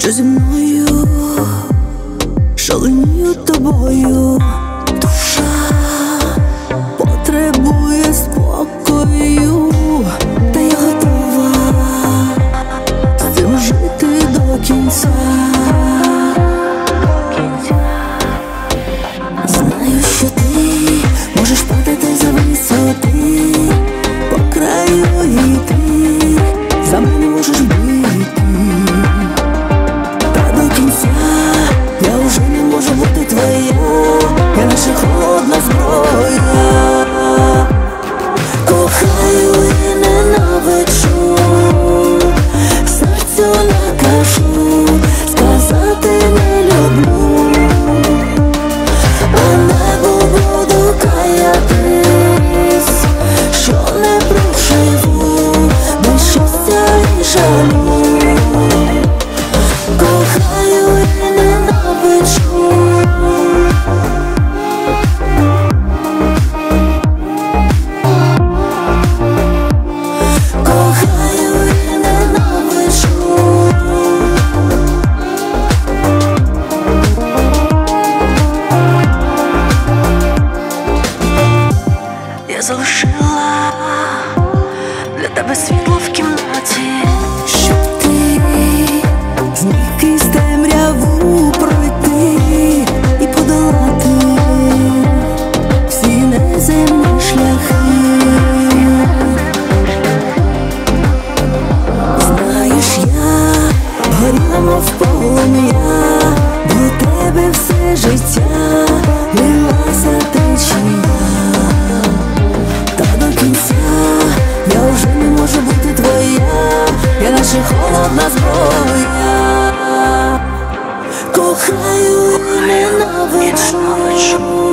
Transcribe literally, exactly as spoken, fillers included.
що зі мною шаленію тобою. Душа потребує спокою, та я готова з цим жити до кінця. Знаю, що ти можеш падати за висоти, по краю йти, за мене можеш бити, та до кінця я вже не можу бути твоя, я наша холодна зброя. Кохаю і ненавиджу, серцю накажу сказати не люблю, а небу буду каятись, що не проживу без щастя і жалю. Кохаю і ненавиджу, кохаю і ненавиджу. Я залишила для тебе світло в кімнаті, щоб ти зміг крізь темряву пройти і подолати всі неземні шляхи. Знаєш, я горіла, мов полум'я, до тебе все життя лилася течія, та до кінця я вже не можу бути твоя, я наша холодна зброя. Кохаю і ненавиджу.